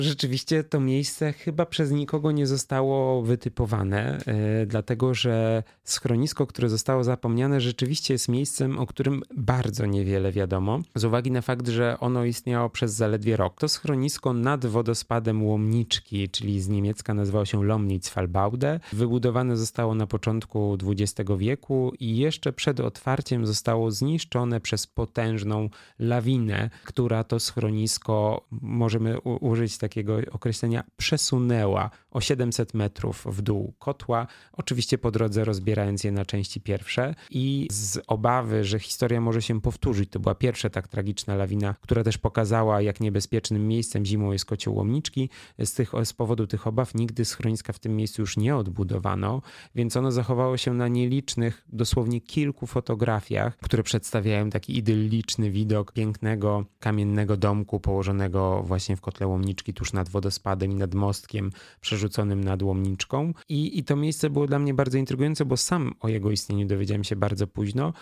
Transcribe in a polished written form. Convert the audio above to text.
Rzeczywiście to miejsce chyba przez nikogo nie zostało wytypowane, dlatego że schronisko, które zostało zapomniane, rzeczywiście jest miejscem, o którym bardzo niewiele wiadomo, z uwagi na fakt, że ono istniało przez zaledwie rok. To schronisko nad wodospadem Łomniczki, czyli z niemiecka nazywało się Lomnitzfallbaude, wybudowane zostało na początku XX wieku i jeszcze przed otwarciem zostało zniszczone przez potężną lawinę, która to schronisko, możemy użyć takiego określenia, przesunęła o 700 metrów w dół kotła, oczywiście po drodze rozbierając je na części pierwsze i z obawy, że historia może się powtórzyć, to była pierwsza tak tragiczna lawina, która też pokazała, jak niebezpiecznym miejscem zimą jest kocioł Łomniczki. Z powodu tych obaw nigdy schroniska w tym miejscu już nie odbudowano, więc ono zachowało się na nielicznych, dosłownie kilku fotografiach, które przedstawiają taki idylliczny widok pięknego kamiennego domku położonego właśnie w kotle Łomniczki tuż nad wodospadem i nad mostkiem przerzuconym nad Łomniczką. I to miejsce było dla mnie bardzo intrygujące, bo sam o jego istnieniu dowiedziałem się bardzo późno